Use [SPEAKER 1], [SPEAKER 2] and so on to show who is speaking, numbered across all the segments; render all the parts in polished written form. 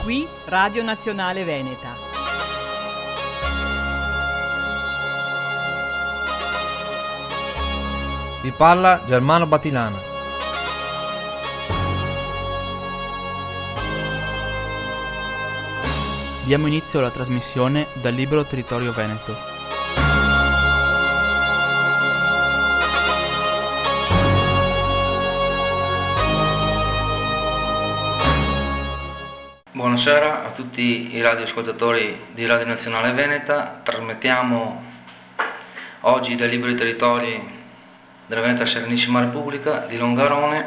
[SPEAKER 1] Qui Radio Nazionale Veneta.
[SPEAKER 2] Vi parla Germano Batilana.
[SPEAKER 3] Diamo inizio alla trasmissione dal Libero Territorio Veneto.
[SPEAKER 4] Buonasera a tutti i radioascoltatori di Radio Nazionale Veneta. Trasmettiamo oggi dai Liberi Territori della Veneta Serenissima Repubblica di Longarone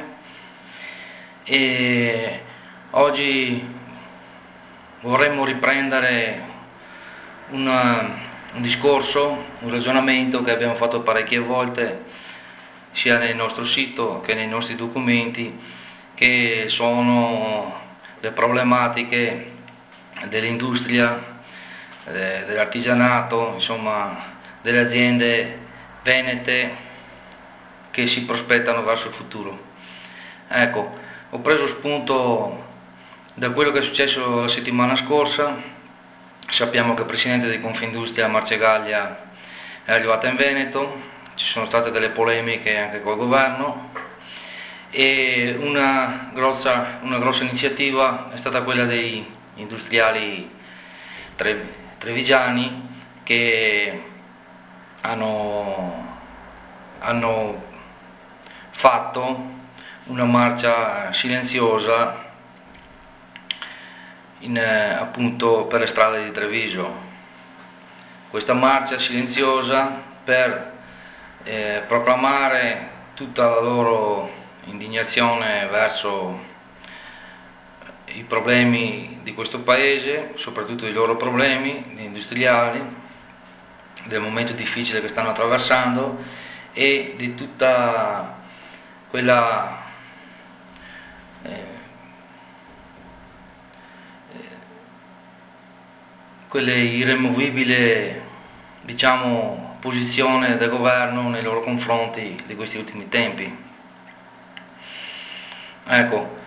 [SPEAKER 4] e oggi vorremmo riprendere un discorso, un ragionamento che abbiamo fatto parecchie volte sia nel nostro sito che nei nostri documenti, che sono le problematiche dell'industria, dell'artigianato, insomma delle aziende venete che si prospettano verso il futuro. Ecco, ho preso spunto da quello che è successo la settimana scorsa. Sappiamo che il presidente di Confindustria Marcegaglia è arrivato in Veneto, ci sono state delle polemiche anche col governo e una grossa iniziativa è stata quella dei industriali trevigiani che hanno fatto una marcia silenziosa appunto per le strade di Treviso. Questa marcia silenziosa per proclamare tutta la loro indignazione verso i problemi di questo paese, soprattutto i loro problemi industriali, del momento difficile che stanno attraversando e di tutta quella quelle irremovibile, diciamo, posizione del governo nei loro confronti di questi ultimi tempi. Ecco,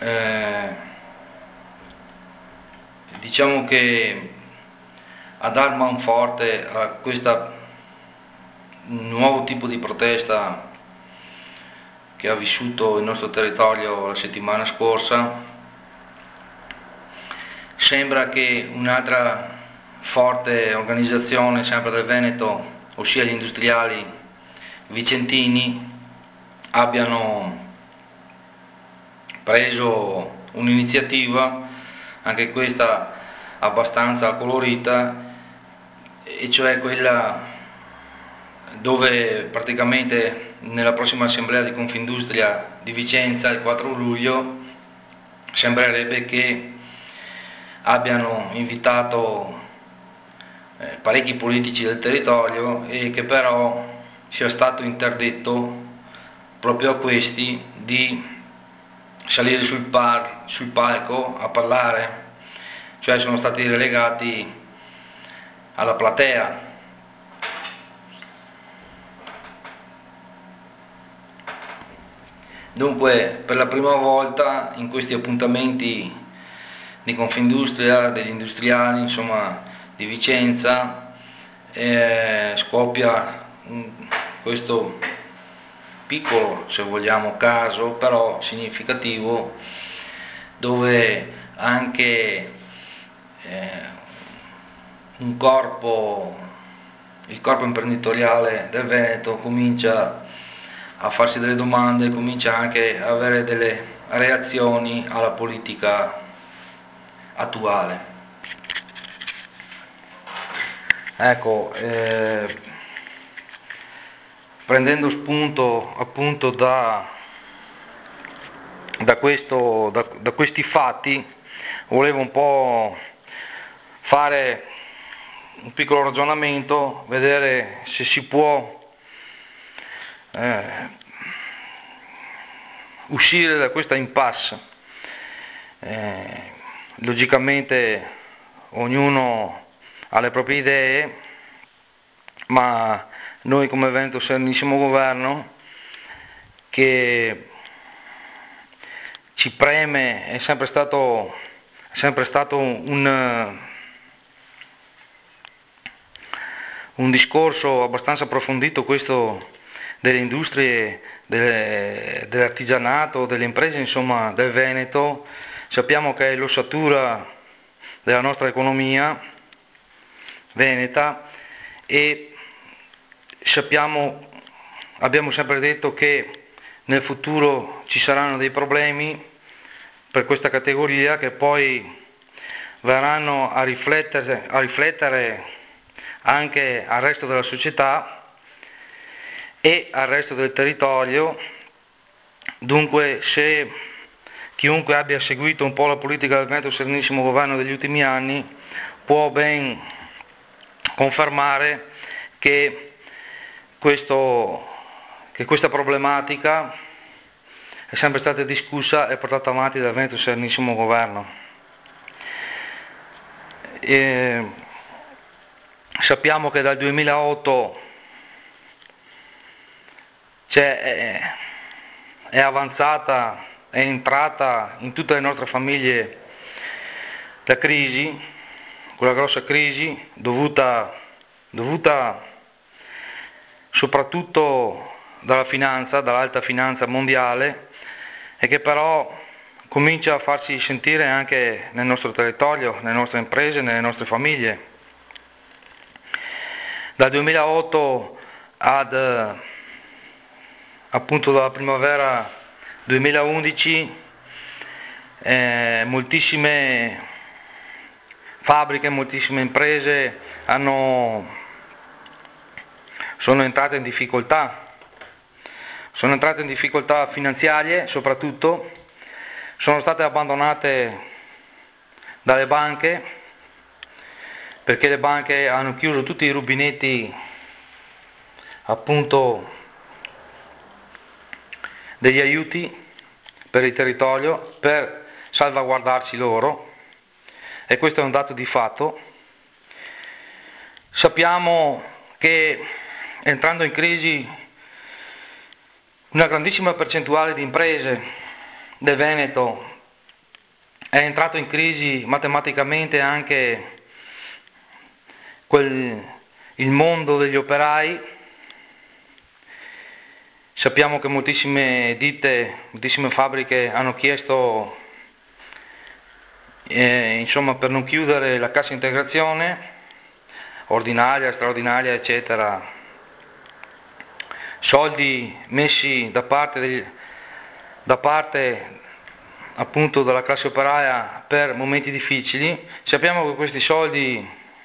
[SPEAKER 4] diciamo che a dar manforte a questo nuovo tipo di protesta che ha vissuto il nostro territorio la settimana scorsa, sembra che un'altra forte organizzazione sempre del Veneto, ossia gli industriali vicentini, abbiano preso un'iniziativa, anche questa abbastanza colorita, e cioè quella dove praticamente nella prossima assemblea di Confindustria di Vicenza il 4 luglio sembrerebbe che abbiano invitato parecchi politici del territorio e che però sia stato interdetto proprio a questi di salire sul palco a parlare, cioè sono stati relegati alla platea. Dunque, per la prima volta in questi appuntamenti di Confindustria, degli industriali, insomma, di Vicenza, scoppia questo piccolo, se vogliamo, caso, però significativo, dove anche il corpo imprenditoriale del Veneto comincia a farsi delle domande, comincia anche a avere delle reazioni alla politica attuale. Ecco, prendendo spunto appunto da questi fatti, volevo un po' fare un piccolo ragionamento, vedere se si può uscire da questa impasse. Logicamente ognuno ha le proprie idee, ma noi come Veneto Serenissimo Governo, che ci preme, è sempre stato è sempre stato un discorso abbastanza approfondito questo delle industrie, dell'artigianato, delle imprese, insomma, del Veneto. Sappiamo che è l'ossatura della nostra economia veneta e abbiamo sempre detto che nel futuro ci saranno dei problemi per questa categoria che poi verranno a riflettere anche al resto della società e al resto del territorio. Dunque, se chiunque abbia seguito un po' la politica del Veneto Serenissimo Governo degli ultimi anni può ben confermare che questa problematica è sempre stata discussa e portata avanti dal Veneto Serenissimo Governo. Sappiamo che dal 2008 è avanzata, è entrata in tutte le nostre famiglie la crisi, quella grossa crisi dovuta soprattutto dalla finanza, dall'alta finanza mondiale, e che però comincia a farsi sentire anche nel nostro territorio, nelle nostre imprese, nelle nostre famiglie. Dal 2008 appunto dalla primavera 2011 moltissime fabbriche, moltissime imprese sono entrate in difficoltà finanziarie soprattutto, sono state abbandonate dalle banche perché le banche hanno chiuso tutti i rubinetti appunto degli aiuti per il territorio per salvaguardarsi loro, e questo è un dato di fatto. Sappiamo che entrando in crisi una grandissima percentuale di imprese del Veneto è entrato in crisi matematicamente anche il mondo degli operai. Sappiamo che moltissime ditte, moltissime fabbriche hanno chiesto insomma, per non chiudere la cassa integrazione ordinaria, straordinaria, eccetera, soldi messi da parte appunto della classe operaia per momenti difficili. Sappiamo che questi soldi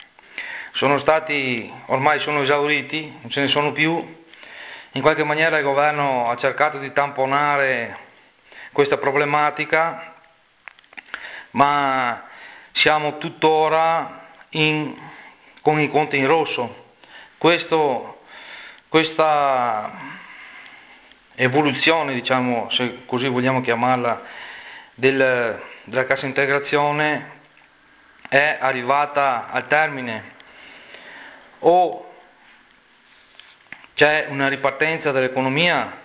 [SPEAKER 4] ormai sono esauriti, non ce ne sono più. In qualche maniera il governo ha cercato di tamponare questa problematica, ma siamo tuttora con i conti in rosso. Questa evoluzione, diciamo, se così vogliamo chiamarla, della cassa integrazione è arrivata al termine. O c'è una ripartenza dell'economia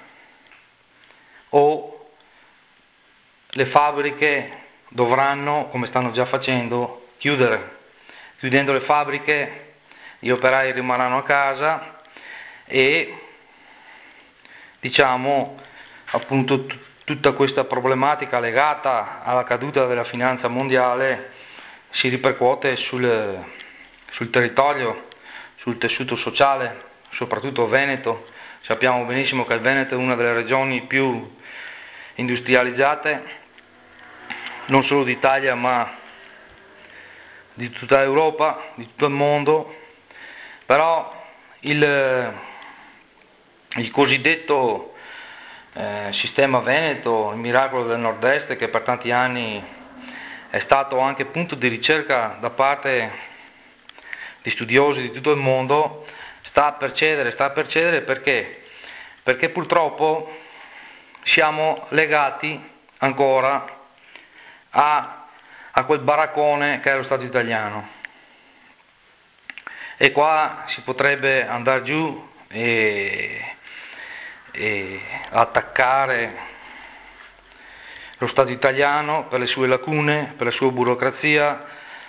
[SPEAKER 4] o le fabbriche dovranno, come stanno già facendo, chiudere. Chiudendo le fabbriche, gli operai rimarranno a casa e diciamo appunto tutta questa problematica legata alla caduta della finanza mondiale si ripercuote sul territorio, sul tessuto sociale, soprattutto Veneto. Sappiamo benissimo che il Veneto è una delle regioni più industrializzate, non solo d'Italia ma di tutta Europa, di tutto il mondo, però il cosiddetto sistema Veneto, il miracolo del nord-est, che per tanti anni è stato anche punto di ricerca da parte di studiosi di tutto il mondo, sta a percedere perché? Perché purtroppo siamo legati ancora a quel baraccone che è lo Stato italiano, e qua si potrebbe andare giù e attaccare lo Stato italiano, per le sue lacune, per la sua burocrazia,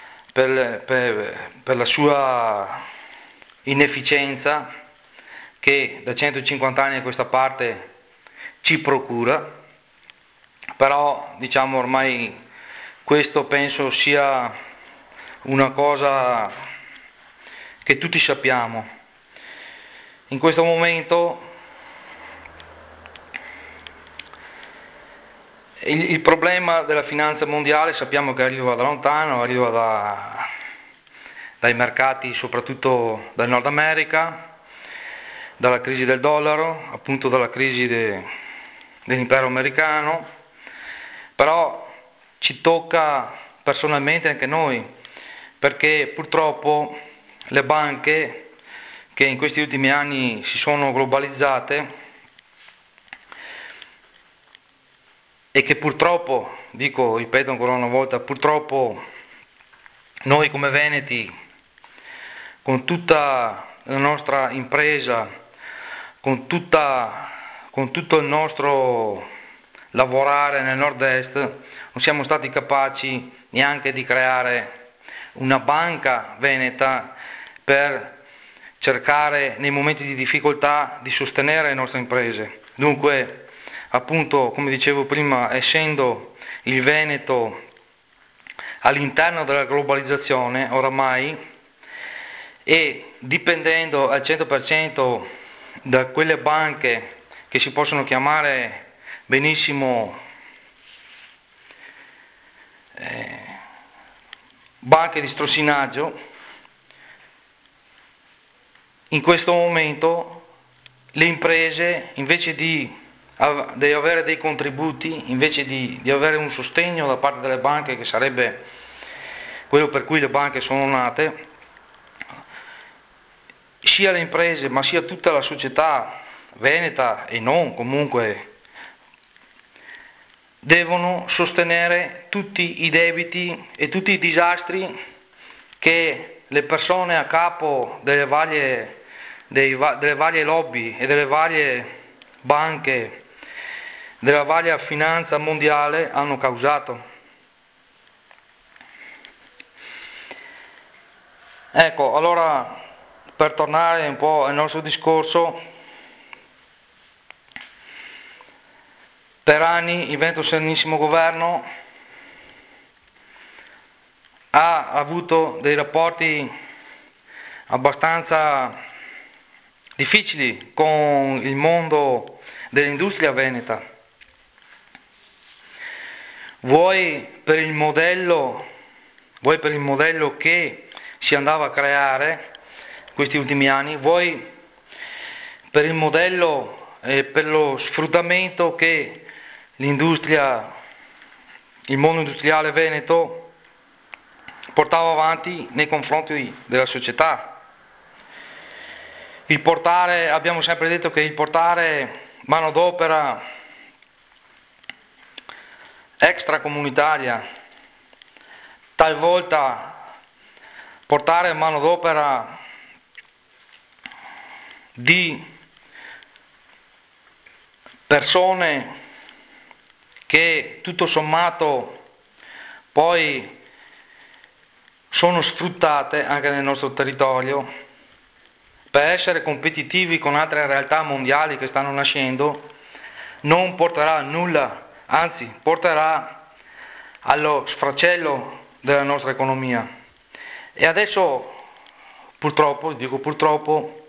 [SPEAKER 4] per la sua inefficienza che da 150 anni a questa parte ci procura. Però diciamo ormai questo penso sia una cosa che tutti sappiamo. In questo momento il problema della finanza mondiale sappiamo che arriva da lontano, arriva dai mercati, soprattutto dal Nord America, dalla crisi del dollaro, appunto dalla crisi dell'impero americano, però ci tocca personalmente anche noi, perché purtroppo le banche che in questi ultimi anni si sono globalizzate e che purtroppo, ripeto ancora una volta, purtroppo noi come veneti, con tutta la nostra impresa, con tutto il nostro lavorare nel nord-est, non siamo stati capaci neanche di creare una banca veneta per cercare nei momenti di difficoltà di sostenere le nostre imprese. Dunque, appunto, come dicevo prima, essendo il Veneto all'interno della globalizzazione oramai e dipendendo al 100% da quelle banche che si possono chiamare benissimo banche di strossinaggio, in questo momento le imprese invece di avere dei contributi, invece di avere un sostegno da parte delle banche, che sarebbe quello per cui le banche sono nate, sia le imprese ma sia tutta la società veneta e non comunque devono sostenere tutti i debiti e tutti i disastri che le persone a capo delle varie lobby e delle varie banche, della varia finanza mondiale hanno causato. Ecco, allora per tornare un po' al nostro discorso, per anni il Veneto Serenissimo Governo ha avuto dei rapporti abbastanza difficili con il mondo dell'industria veneta, vuoi per il modello che si andava a creare questi ultimi anni, vuoi per il modello e per lo sfruttamento che il mondo industriale veneto portava avanti nei confronti della società. Abbiamo sempre detto che il portare manodopera extracomunitaria, talvolta portare manodopera di persone che tutto sommato poi sono sfruttate anche nel nostro territorio per essere competitivi con altre realtà mondiali che stanno nascendo, non porterà a nulla, anzi porterà allo sfracello della nostra economia. E adesso purtroppo, dico purtroppo,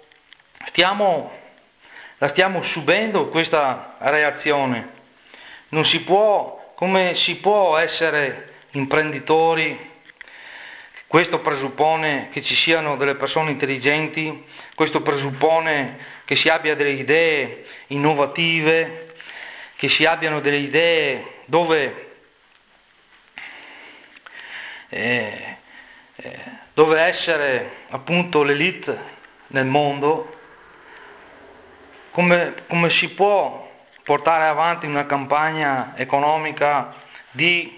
[SPEAKER 4] la stiamo subendo questa reazione. Non si può, come si può essere imprenditori? Questo presuppone che ci siano delle persone intelligenti, questo presuppone che si abbia delle idee innovative, che si abbiano delle idee dove essere appunto l'elite nel mondo. Come si può portare avanti una campagna economica di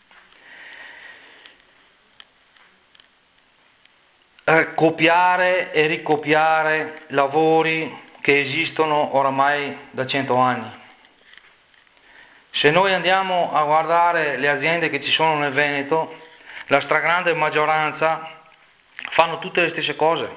[SPEAKER 4] copiare e ricopiare lavori che esistono oramai da 100 anni? Se noi andiamo a guardare le aziende che ci sono nel Veneto, la stragrande maggioranza fanno tutte le stesse cose.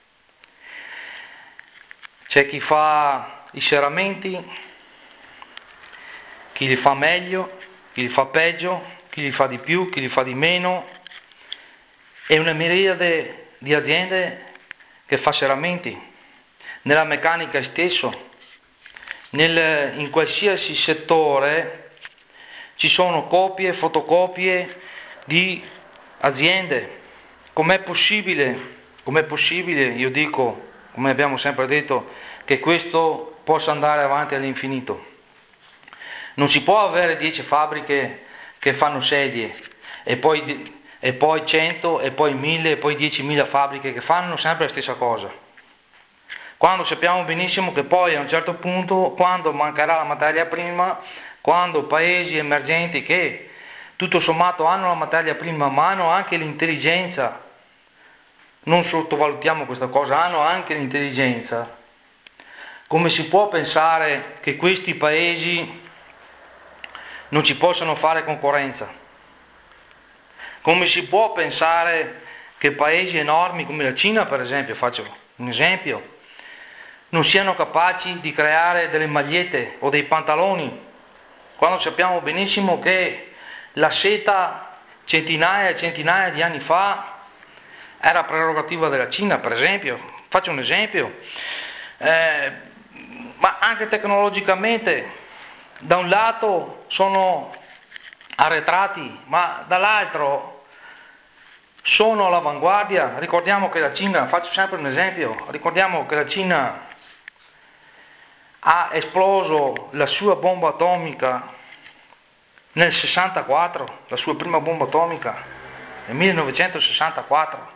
[SPEAKER 4] C'è chi fa i serramenti, chi li fa meglio, chi li fa peggio, chi li fa di più, chi li fa di meno, e una miriade di aziende che fa serramenti. Nella meccanica stesso, in qualsiasi settore ci sono copie e fotocopie di aziende. Com'è possibile, io dico, come abbiamo sempre detto, che questo possa andare avanti all'infinito? Non si può avere 10 fabbriche che fanno sedie e poi 100 e poi 1000 e poi 10.000 fabbriche che fanno sempre la stessa cosa. Quando sappiamo benissimo che poi a un certo punto, quando mancherà la materia prima, quando paesi emergenti che tutto sommato hanno la materia prima ma hanno anche l'intelligenza, non sottovalutiamo questa cosa, hanno anche l'intelligenza, come si può pensare che questi paesi non ci possano fare concorrenza? Come si può pensare che paesi enormi come la Cina, per esempio, faccio un esempio, non siano capaci di creare delle magliette o dei pantaloni, quando sappiamo benissimo che la seta centinaia e centinaia di anni fa era prerogativa della Cina, per esempio. Faccio un esempio, ma anche tecnologicamente da un lato sono arretrati, ma dall'altro sono all'avanguardia. Ricordiamo che la Cina, faccio sempre un esempio, ricordiamo che la Cina ha esploso la sua bomba atomica nel 64, la sua prima bomba atomica nel 1964.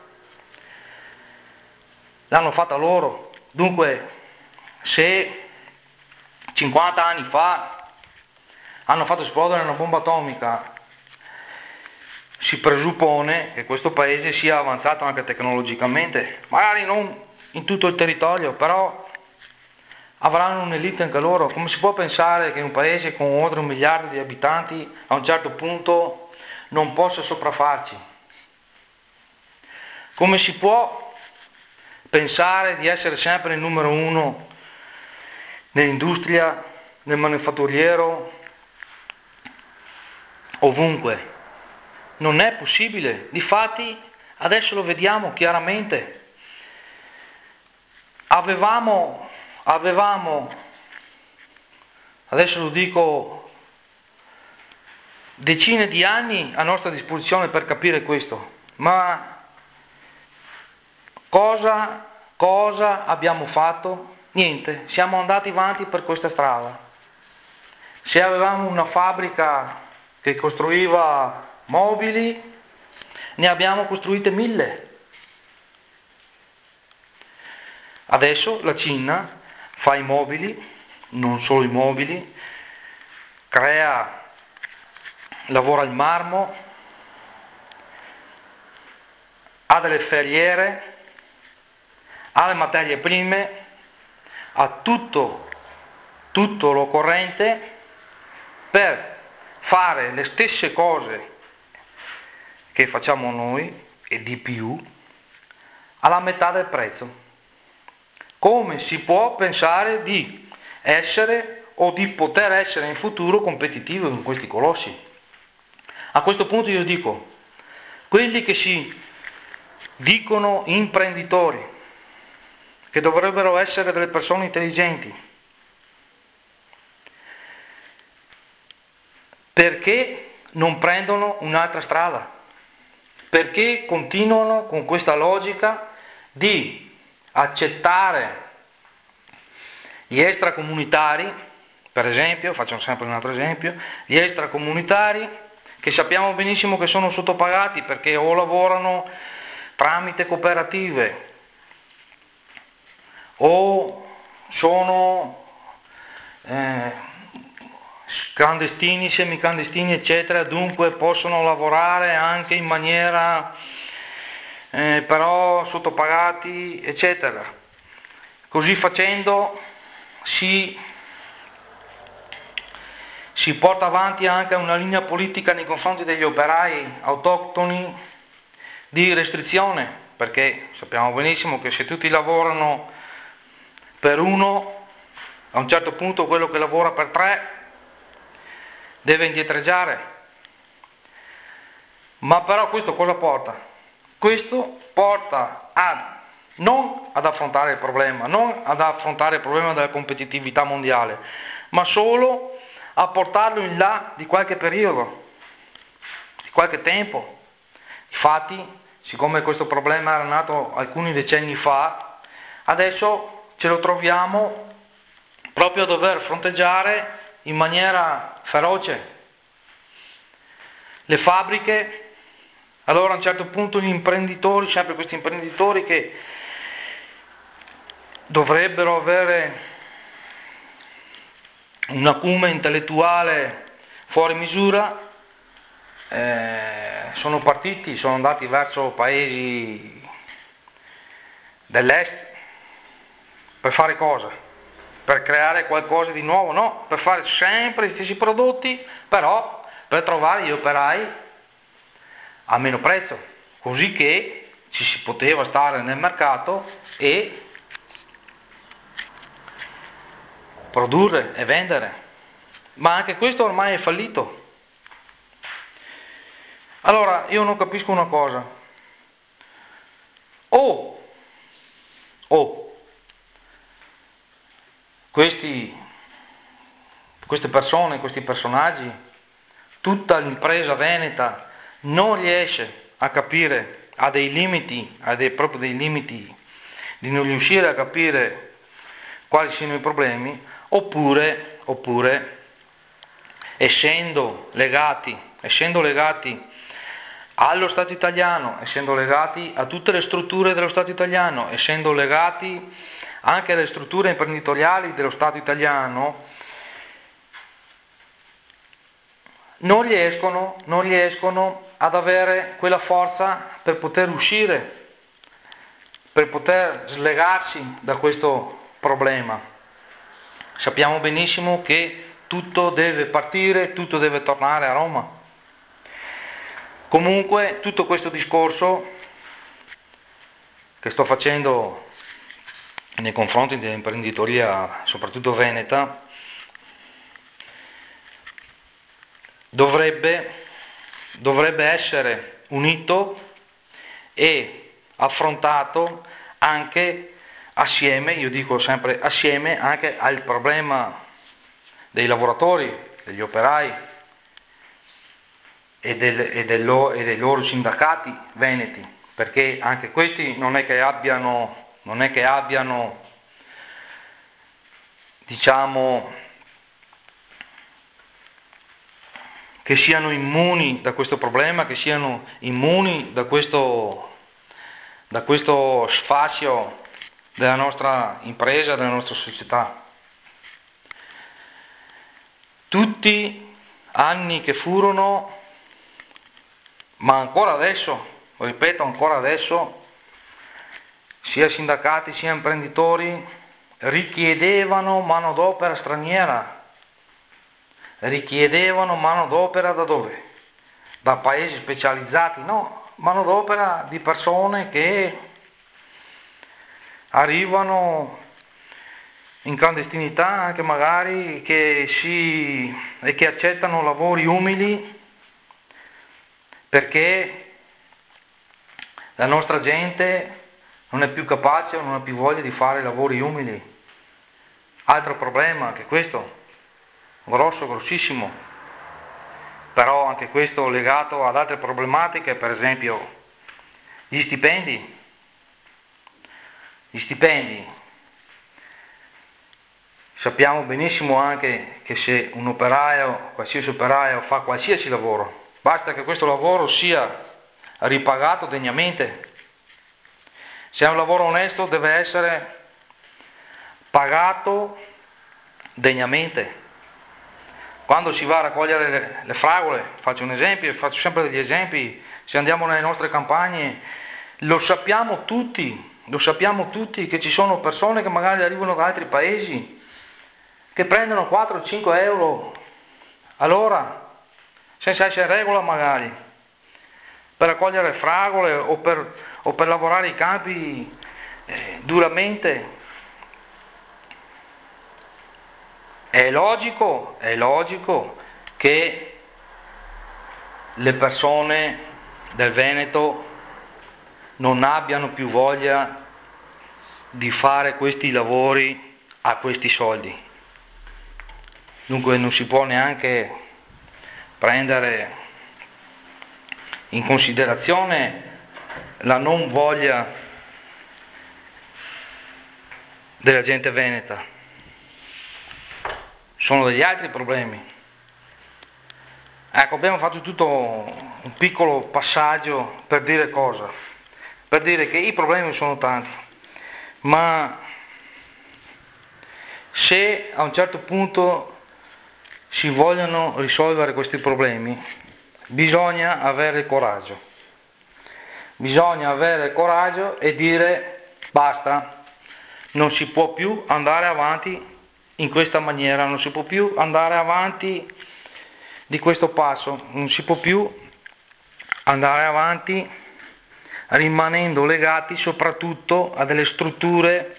[SPEAKER 4] L'hanno fatta loro. Dunque, se 50 anni fa hanno fatto esplodere una bomba atomica, si presuppone che questo paese sia avanzato anche tecnologicamente, magari non in tutto il territorio, però avranno un'elite anche loro. Come si può pensare che un paese con oltre 1 miliardo di abitanti a un certo punto non possa sopraffarci? Come si può pensare di essere sempre il numero uno nell'industria, nel manifatturiero, ovunque? Non è possibile. Difatti adesso lo vediamo chiaramente. Avevamo, adesso lo dico, decine di anni a nostra disposizione per capire questo, ma cosa abbiamo fatto? Niente, siamo andati avanti per questa strada. Se avevamo una fabbrica che costruiva mobili, ne abbiamo costruite 1000. Adesso la Cina fa i mobili, non solo i mobili, lavora il marmo, ha delle ferriere, ha le materie prime, ha tutto l'occorrente per fare le stesse cose che facciamo noi e di più alla metà del prezzo. Come si può pensare di essere o di poter essere in futuro competitivo con questi colossi? A questo punto io dico, quelli che si dicono imprenditori, che dovrebbero essere delle persone intelligenti, perché non prendono un'altra strada? Perché continuano con questa logica di accettare gli extracomunitari, per esempio, facciamo sempre un altro esempio, gli extracomunitari che sappiamo benissimo che sono sottopagati perché o lavorano tramite cooperative o sono clandestini, semiclandestini, eccetera, dunque possono lavorare anche in maniera però sottopagati, eccetera. Così facendo si si porta avanti anche una linea politica nei confronti degli operai autoctoni di restrizione, perché sappiamo benissimo che se tutti lavorano per uno, a un certo punto quello che lavora per tre deve indietreggiare. Ma però questo cosa porta? Questo porta non ad affrontare il problema, non ad affrontare il problema della competitività mondiale, ma solo a portarlo in là di qualche periodo, di qualche tempo. Infatti, siccome questo problema era nato alcuni decenni fa, adesso ce lo troviamo proprio a dover fronteggiare in maniera feroce. Le fabbriche, allora a un certo punto gli imprenditori, sempre questi imprenditori che dovrebbero avere un acume intellettuale fuori misura, sono partiti, sono andati verso paesi dell'est per fare cosa? Per creare qualcosa di nuovo? No, per fare sempre gli stessi prodotti, però per trovare gli operai a meno prezzo, così che ci si poteva stare nel mercato e produrre e vendere. Ma anche questo ormai è fallito. Allora io non capisco una cosa: o queste persone, questi personaggi, tutta l'impresa veneta non riesce a capire, ha dei limiti, proprio dei limiti di non riuscire a capire quali siano i problemi, oppure essendo legati allo Stato italiano, essendo legati a tutte le strutture dello Stato italiano, essendo legati anche alle strutture imprenditoriali dello Stato italiano, non riescono ad avere quella forza per poter uscire, per poter slegarsi da questo problema. Sappiamo benissimo che tutto deve partire, tutto deve tornare a Roma. Comunque tutto questo discorso che sto facendo nei confronti dell'imprenditoria, soprattutto veneta, dovrebbe essere unito e affrontato anche assieme, io dico sempre assieme, anche al problema dei lavoratori, degli operai e dei loro sindacati veneti, perché anche questi non è che abbiano, diciamo, che siano immuni da questo problema, che siano immuni da questo sfascio della nostra impresa, della nostra società. Tutti anni che furono, ma ancora adesso, ripeto, ancora adesso, sia sindacati sia imprenditori richiedevano manodopera straniera. Richiedevano manodopera da dove? Da paesi specializzati? No, manodopera di persone che arrivano in clandestinità, anche magari, e che accettano lavori umili, perché la nostra gente non è più capace o non ha più voglia di fare lavori umili. Altro problema, anche questo, grossissimo, però anche questo legato ad altre problematiche, per esempio gli stipendi. Sappiamo benissimo anche che se un operaio, qualsiasi operaio, fa qualsiasi lavoro, basta che questo lavoro sia ripagato degnamente. Se è un lavoro onesto deve essere pagato degnamente. Quando si va a raccogliere le fragole, faccio un esempio, faccio sempre degli esempi, se andiamo nelle nostre campagne, lo sappiamo tutti che ci sono persone che magari arrivano da altri paesi, che prendono 4-5 euro Allora, senza essere regola magari, per raccogliere fragole o per lavorare i campi duramente, è logico che le persone del Veneto non abbiano più voglia di fare questi lavori a questi soldi. Dunque non si può neanche prendere in considerazione la non voglia della gente veneta. Sono degli altri problemi. Ecco, abbiamo fatto tutto un piccolo passaggio per dire cosa? Per dire che i problemi sono tanti, ma se a un certo punto si vogliono risolvere questi problemi, bisogna avere coraggio. Bisogna avere coraggio e dire basta, non si può più andare avanti in questa maniera, non si può più andare avanti di questo passo, non si può più andare avanti rimanendo legati soprattutto a delle strutture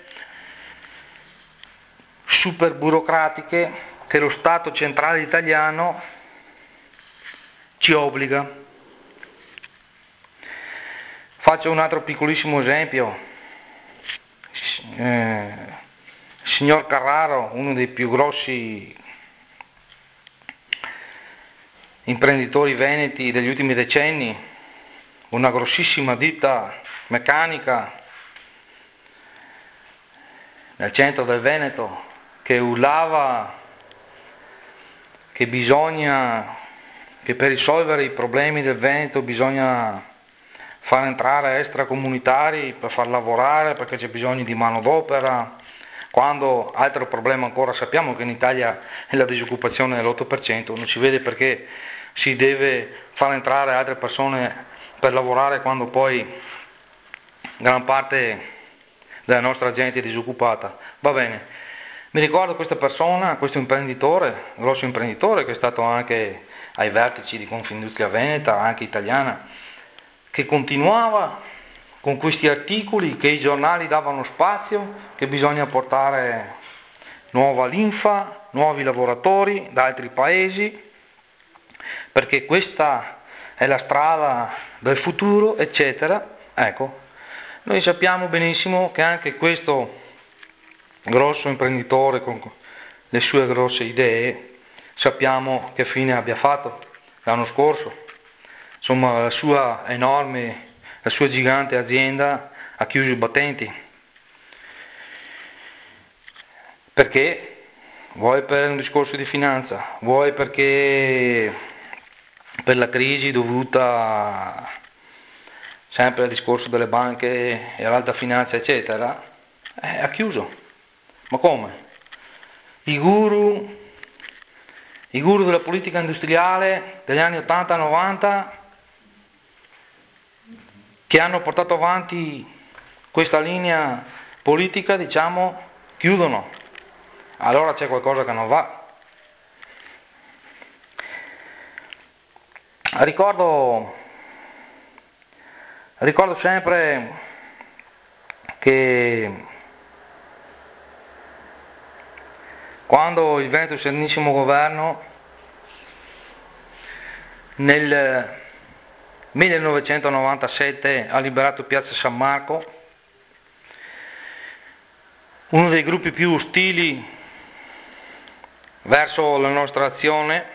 [SPEAKER 4] super burocratiche che lo Stato centrale italiano ci obbliga. Faccio un altro piccolissimo esempio. Signor Carraro, uno dei più grossi imprenditori veneti degli ultimi decenni, una grossissima ditta meccanica nel centro del Veneto, che urlava che per risolvere i problemi del Veneto bisogna far entrare extracomunitari per far lavorare perché c'è bisogno di manodopera, quando altro problema ancora sappiamo che in Italia la disoccupazione è l'8%, non si vede perché si deve far entrare altre persone per lavorare quando poi gran parte della nostra gente è disoccupata. Va bene, mi ricordo questa persona, questo imprenditore, grosso imprenditore che è stato anche ai vertici di Confindustria Veneta, anche italiana, che continuava con questi articoli che i giornali davano spazio, che bisogna portare nuova linfa, nuovi lavoratori da altri paesi, perché questa è la strada del futuro, eccetera. Ecco, noi sappiamo benissimo che anche questo grosso imprenditore con le sue grosse idee, sappiamo che fine abbia fatto l'anno scorso. Insomma, la sua gigante azienda ha chiuso i battenti. Perché? Vuoi per un discorso di finanza, vuoi perché per la crisi dovuta sempre al discorso delle banche e all'alta finanza, eccetera, ha chiuso. Ma come? I guru della politica industriale degli anni 80-90 che hanno portato avanti questa linea politica, diciamo, chiudono. Allora c'è qualcosa che non va. Ricordo sempre che quando il Veneto Serenissimo Governo nel 1997 ha liberato Piazza San Marco, uno dei gruppi più ostili verso la nostra azione,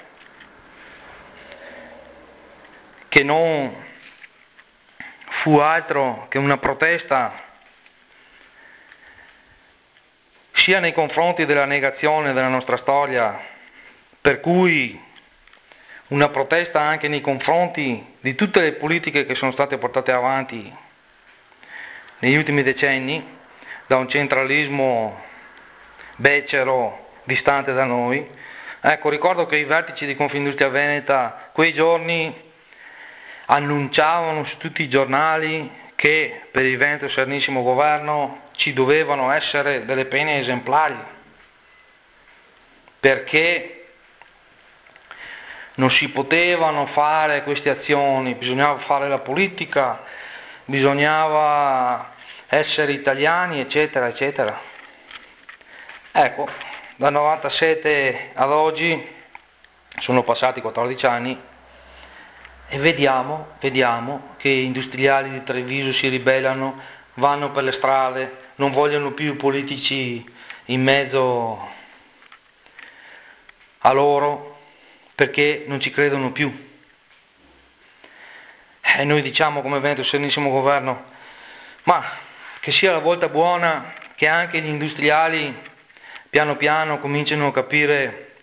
[SPEAKER 4] che non fu altro che una protesta sia nei confronti della negazione della nostra storia, per cui una protesta anche nei confronti di tutte le politiche che sono state portate avanti negli ultimi decenni, da un centralismo becero, distante da noi. Ecco, ricordo che i vertici di Confindustria Veneta quei giorni annunciavano su tutti i giornali che per il Veneto Serenissimo Governo ci dovevano essere delle pene esemplari, perché non si potevano fare queste azioni, bisognava fare la politica, bisognava essere italiani, eccetera, eccetera. Ecco, dal 97 ad oggi sono passati 14 anni e vediamo che industriali di Treviso si ribellano, vanno per le strade, non vogliono più politici in mezzo a loro perché non ci credono più. E noi diciamo come Veneto Serenissimo Governo, ma che sia la volta buona che anche gli industriali piano piano cominciano a capire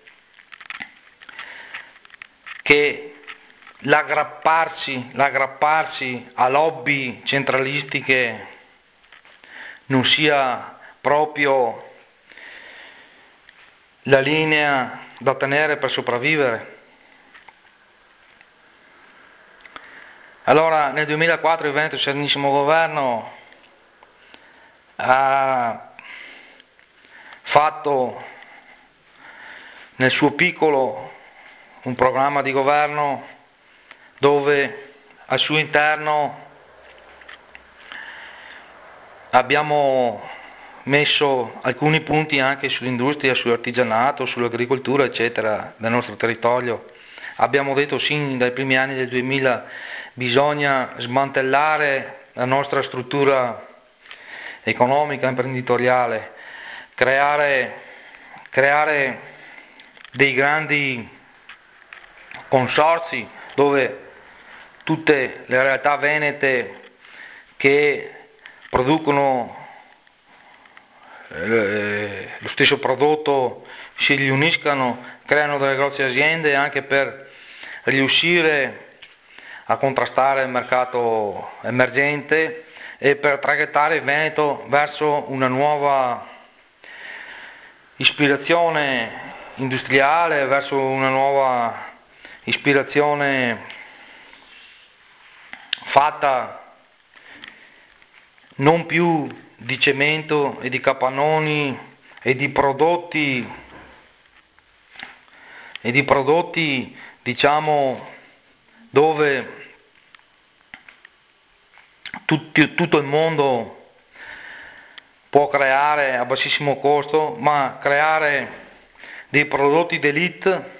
[SPEAKER 4] che l'aggrapparsi a lobby centralistiche non sia proprio la linea da tenere per sopravvivere. Allora nel 2004 il Veneto Serenissimo Governo ha fatto nel suo piccolo un programma di governo dove al suo interno abbiamo messo alcuni punti anche sull'industria, sull'artigianato, sull'agricoltura, eccetera, del nostro territorio. Abbiamo detto sin dai primi anni del 2000 bisogna smantellare la nostra struttura economica, imprenditoriale, creare dei grandi consorzi dove tutte le realtà venete che producono lo stesso prodotto si riuniscano, creano delle grosse aziende anche per riuscire a contrastare il mercato emergente e per traghettare il Veneto verso una nuova ispirazione industriale, verso una nuova ispirazione fatta non più di cemento e di capannoni e di prodotti diciamo dove tutto il mondo può creare a bassissimo costo, ma creare dei prodotti d'élite,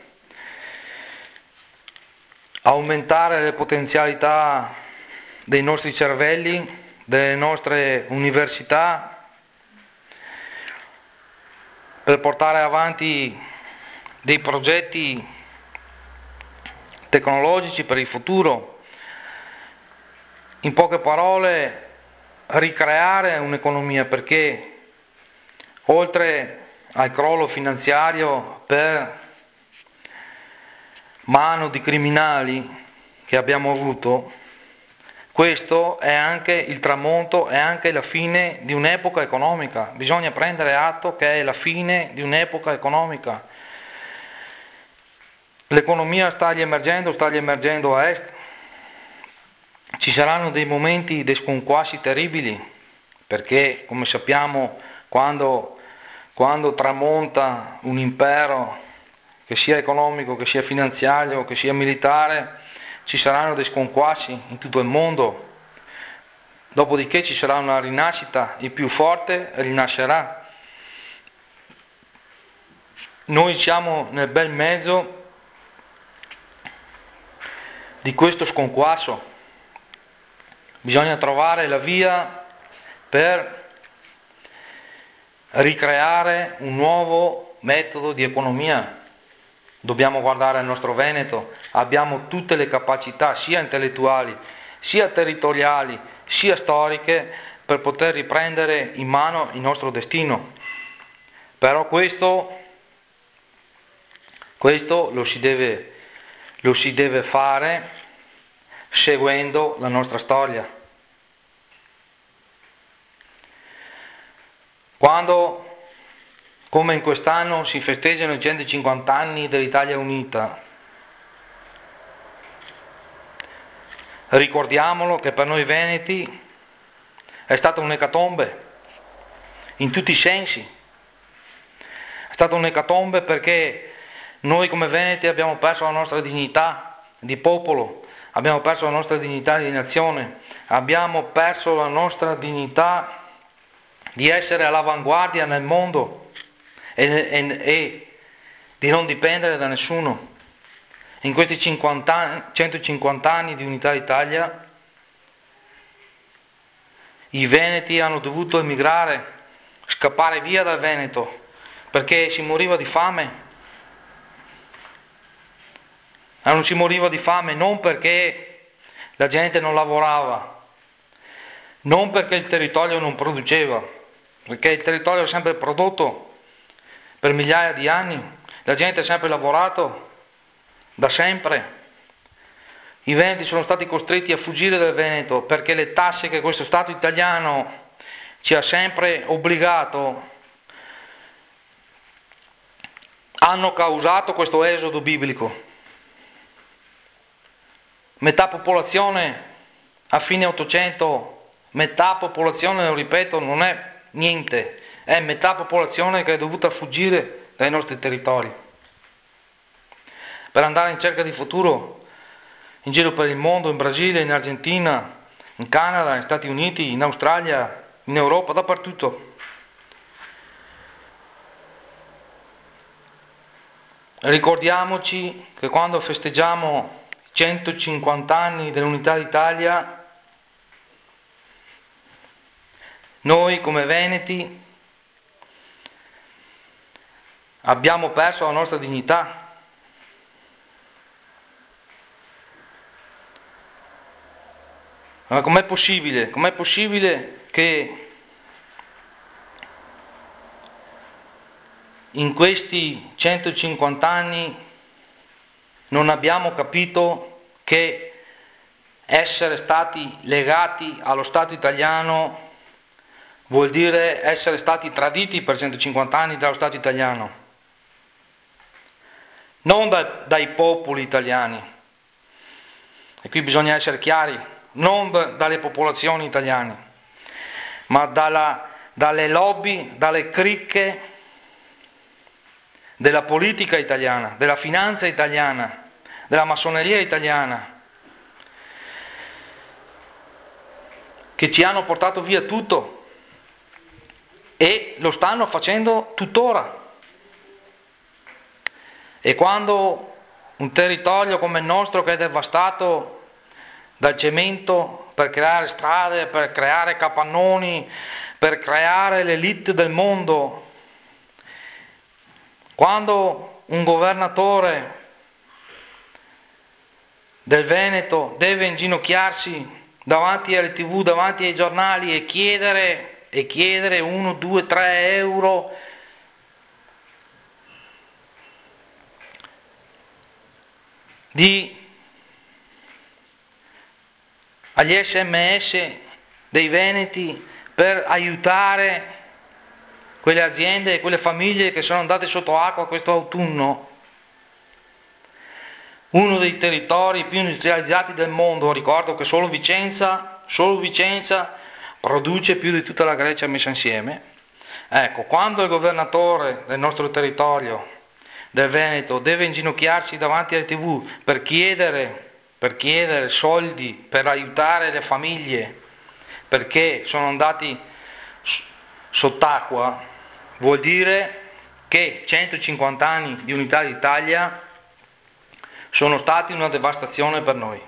[SPEAKER 4] aumentare le potenzialità dei nostri cervelli, delle nostre università, per portare avanti dei progetti tecnologici per il futuro. In poche parole, ricreare un'economia, perché oltre al crollo finanziario per mano di criminali che abbiamo avuto, questo è anche il tramonto, è anche la fine di un'epoca economica. Bisogna prendere atto che è la fine di un'epoca economica. L'economia sta emergendo a est. Ci saranno dei momenti di sconquassi terribili, perché come sappiamo quando tramonta un impero, che sia economico, che sia finanziario, che sia militare, ci saranno dei sconquassi in tutto il mondo. Dopodiché ci sarà una rinascita, il più forte rinascerà. Noi siamo nel bel mezzo di questo sconquasso. Bisogna trovare la via per ricreare un nuovo metodo di economia. Dobbiamo guardare al nostro Veneto, abbiamo tutte le capacità sia intellettuali, sia territoriali, sia storiche per poter riprendere in mano il nostro destino. Però questo lo si deve fare seguendo la nostra storia. Quando, come in quest'anno, si festeggiano i 150 anni dell'Italia Unita, ricordiamolo che per noi veneti è stata un'ecatombe, in tutti i sensi. È stata un'ecatombe perché Noi come Veneti abbiamo perso la nostra dignità di popolo, abbiamo perso la nostra dignità di nazione, abbiamo perso la nostra dignità di essere all'avanguardia nel mondo e di non dipendere da nessuno. In questi 150 anni di unità d'Italia i Veneti hanno dovuto emigrare, scappare via dal Veneto, perché si moriva di fame. Non si moriva di fame non perché la gente non lavorava, non perché il territorio non produceva, perché il territorio ha sempre prodotto per migliaia di anni, la gente ha sempre lavorato, da sempre. I Veneti sono stati costretti a fuggire dal Veneto perché le tasse che questo Stato italiano ci ha sempre obbligato hanno causato questo esodo biblico. Metà popolazione a fine 800, metà popolazione, lo ripeto, non è niente, è metà popolazione che è dovuta fuggire dai nostri territori per andare in cerca di futuro in giro per il mondo, in Brasile, in Argentina, in Canada, negli Stati Uniti, in Australia, in Europa, dappertutto. Ricordiamoci che quando festeggiamo i 150 anni dell'Unità d'Italia, noi come Veneti abbiamo perso la nostra dignità. Ma com'è possibile? Com'è possibile che in questi 150 anni non abbiamo capito che essere stati legati allo Stato italiano vuol dire essere stati traditi per 150 anni dallo Stato italiano, non dai popoli italiani, e qui bisogna essere chiari, non dalle popolazioni italiane, ma dalle lobby, dalle cricche della politica italiana, della finanza italiana, della massoneria italiana, che ci hanno portato via tutto e lo stanno facendo tuttora. E quando un territorio come il nostro, che è devastato dal cemento per creare strade, per creare capannoni, per creare l'elite del mondo, quando un governatore del Veneto deve inginocchiarsi davanti alle TV, davanti ai giornali e chiedere 1, 2, 3 euro agli SMS dei Veneti per aiutare quelle aziende e quelle famiglie che sono andate sotto acqua questo autunno, uno dei territori più industrializzati del mondo. Ricordo che solo Vicenza produce più di tutta la Grecia messa insieme. Ecco, quando il governatore del nostro territorio, del Veneto, deve inginocchiarsi davanti alle TV per chiedere soldi per aiutare le famiglie perché sono andati sott'acqua, vuol dire che 150 anni di unità d'Italia sono stati una devastazione per noi.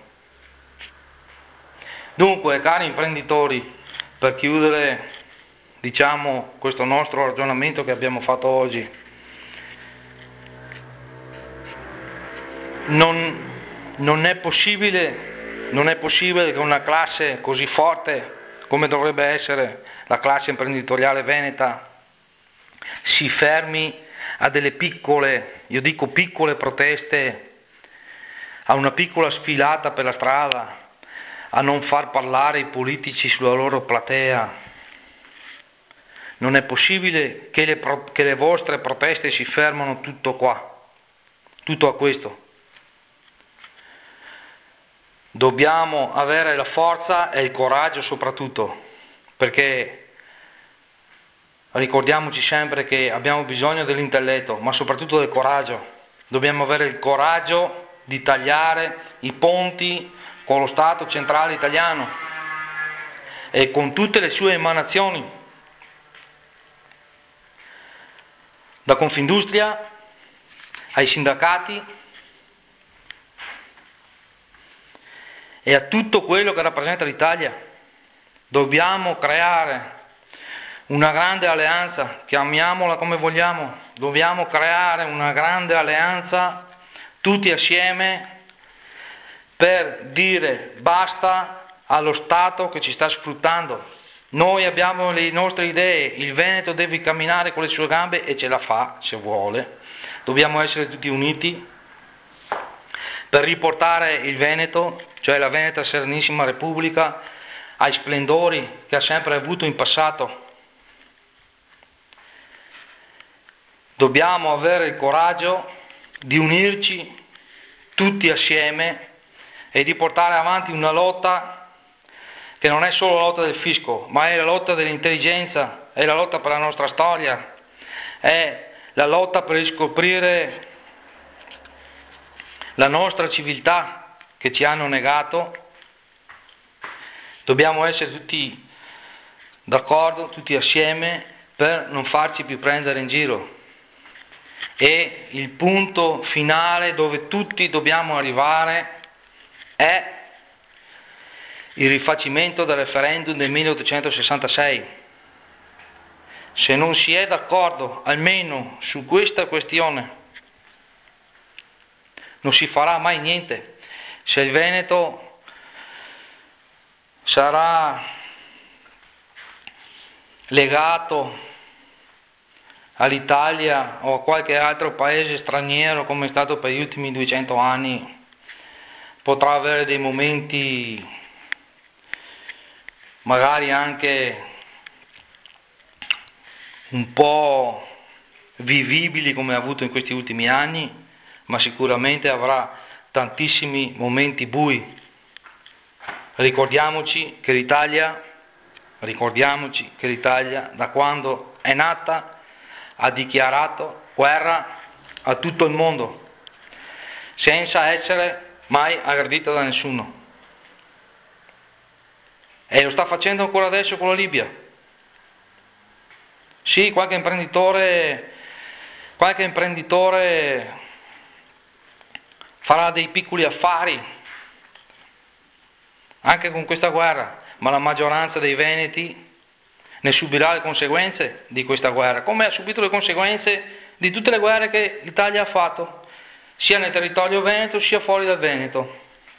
[SPEAKER 4] Dunque, cari imprenditori, per chiudere, questo nostro ragionamento che abbiamo fatto oggi, non è possibile che una classe così forte come dovrebbe essere la classe imprenditoriale veneta si fermi a delle piccole, io dico piccole proteste, a una piccola sfilata per la strada, a non far parlare i politici sulla loro platea. Non è possibile che le vostre proteste si fermano tutto qua, tutto a questo. Dobbiamo avere la forza e il coraggio soprattutto, perché ricordiamoci sempre che abbiamo bisogno dell'intelletto, ma soprattutto del coraggio, dobbiamo avere il coraggio di tagliare i ponti con lo Stato centrale italiano e con tutte le sue emanazioni, da Confindustria ai sindacati e a tutto quello che rappresenta l'Italia. Dobbiamo creare una grande alleanza, chiamiamola come vogliamo, dobbiamo creare una grande alleanza tutti assieme per dire basta allo Stato che ci sta sfruttando. Noi abbiamo le nostre idee, il Veneto deve camminare con le sue gambe e ce la fa se vuole. Dobbiamo essere tutti uniti per riportare il Veneto, cioè la Veneta Serenissima Repubblica, ai splendori che ha sempre avuto in passato. Dobbiamo avere il coraggio di unirci tutti assieme e di portare avanti una lotta che non è solo la lotta del fisco, ma è la lotta dell'intelligenza, è la lotta per la nostra storia, è la lotta per riscoprire la nostra civiltà che ci hanno negato. Dobbiamo essere tutti d'accordo, tutti assieme, per non farci più prendere in giro. E il punto finale dove tutti dobbiamo arrivare è il rifacimento del referendum del 1866. Se non si è d'accordo almeno su questa questione, non si farà mai niente. Se il Veneto sarà legato all'Italia o a qualche altro paese straniero come è stato per gli ultimi 200 anni, potrà avere dei momenti magari anche un po' vivibili come ha avuto in questi ultimi anni, ma sicuramente avrà tantissimi momenti bui. Ricordiamoci che l'Italia, da quando è nata, ha dichiarato guerra a tutto il mondo, senza essere mai aggredita da nessuno. E lo sta facendo ancora adesso con la Libia. Sì, qualche imprenditore farà dei piccoli affari anche con questa guerra, ma la maggioranza dei veneti ne subirà le conseguenze di questa guerra, come ha subito le conseguenze di tutte le guerre che l'Italia ha fatto, sia nel territorio veneto sia fuori dal Veneto.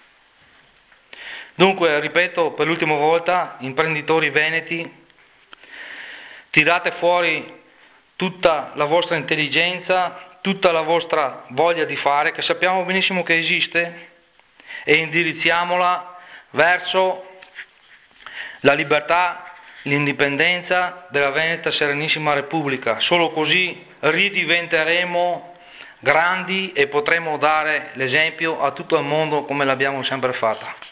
[SPEAKER 4] Dunque, ripeto per l'ultima volta, imprenditori veneti, tirate fuori tutta la vostra intelligenza, tutta la vostra voglia di fare, che sappiamo benissimo che esiste, e indirizziamola verso la libertà, l'indipendenza della Veneta Serenissima Repubblica. Solo così ridiventeremo grandi e potremo dare l'esempio a tutto il mondo come l'abbiamo sempre fatta.